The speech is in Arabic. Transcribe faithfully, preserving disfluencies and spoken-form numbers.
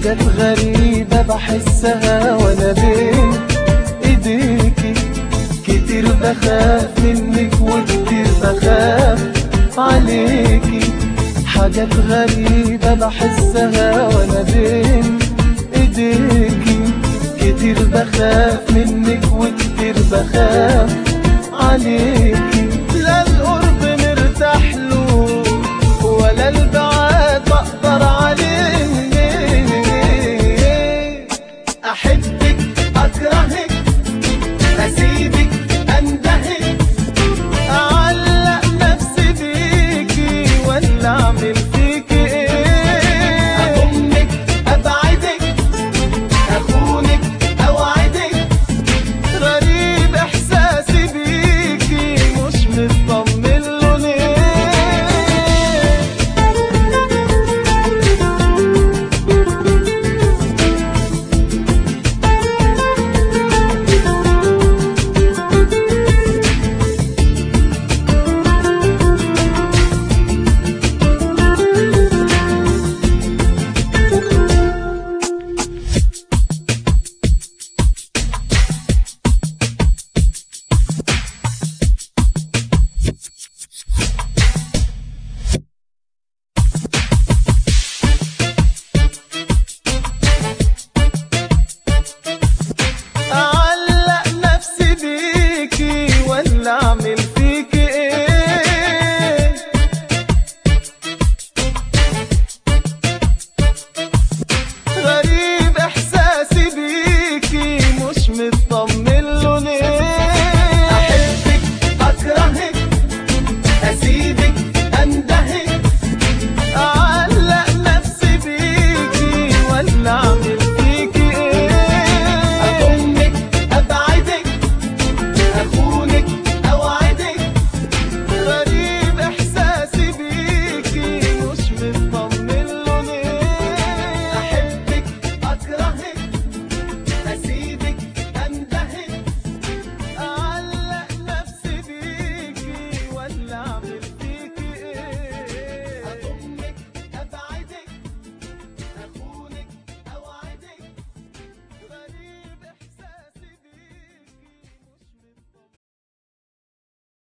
حاجات غريبة بحسها وانا بين ايديكي، كتير بخاف منك وكتير بخاف عليكي. حاجات غريبة بحسها وانا بين ايديكي، كتير بخاف منك وكتير بخاف عليكي. لا القرب مرتاح له ولا البعاد بقدر عليه. احبك اكرهك اسيبك اندهك، اعلق نفسي بيكي ولا اعمل فيكي ايه. اضمك ابعدك اخونك اوعدك، غريب احساسي بيكي مش مستوعب.